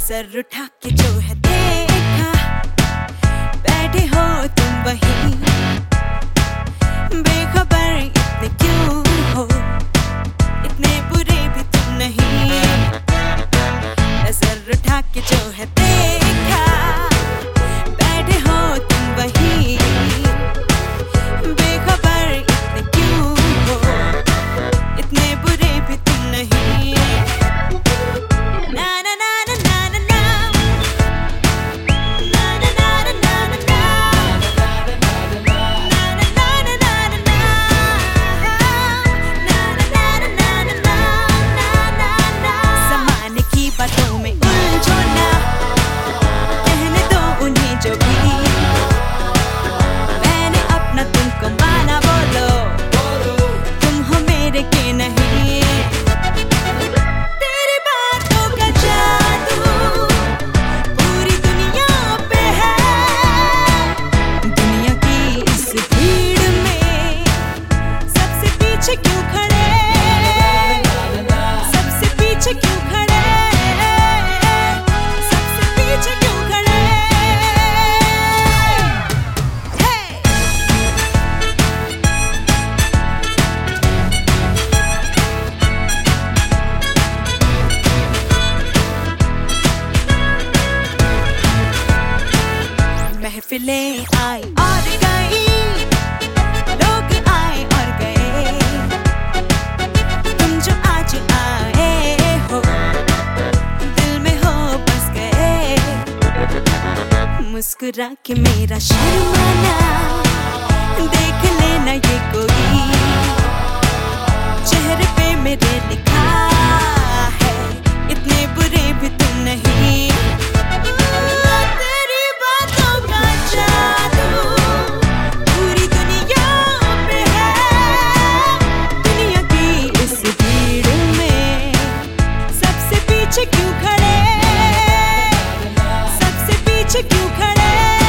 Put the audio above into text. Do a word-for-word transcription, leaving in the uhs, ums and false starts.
नजर उठा के जो है देखा, बैठे हो तुम वहीं, बेखबर इतने क्यों हो, इतने बुरे भी तुम नहीं। नजर उठा के जो है देखा, बैठे हो तुम वहीं, बेखबर इतने क्यों हो, इतने बुरे भी तुम नहीं। ना ना ना ना ना ना ना, ना ना ना ना ना ना, ज़माने की बातों में उलझो ना, कहने दो उन्हें जो भी, मैंने अपना तुमको माना, बोलो तुम हो मेरे के नहीं। तेरी बातों का जादू पूरी दुनिया पे है, दुनिया की इस भीड़ में सबसे पीछे क्यों खड़े, सबसे पीछे क्यों खड़े, सबसे पीछे क्यों खड़े। हे महफिलें आई और गई, लोग आए और गए, तुम जो आज आए हो, दिल में हो बस गए। मुस्कुरा के मेरा शर्माना देख लेना ये कोई, चेहरे पे मेरे लिखा है, इतने बुरे भी तुम नहीं। तेरी बातों का जादू पूरी दुनिया पे है, दुनिया की इस भीड़ में सबसे पीछे क्यों खड़े, सबसे पीछे क्यों खड़े।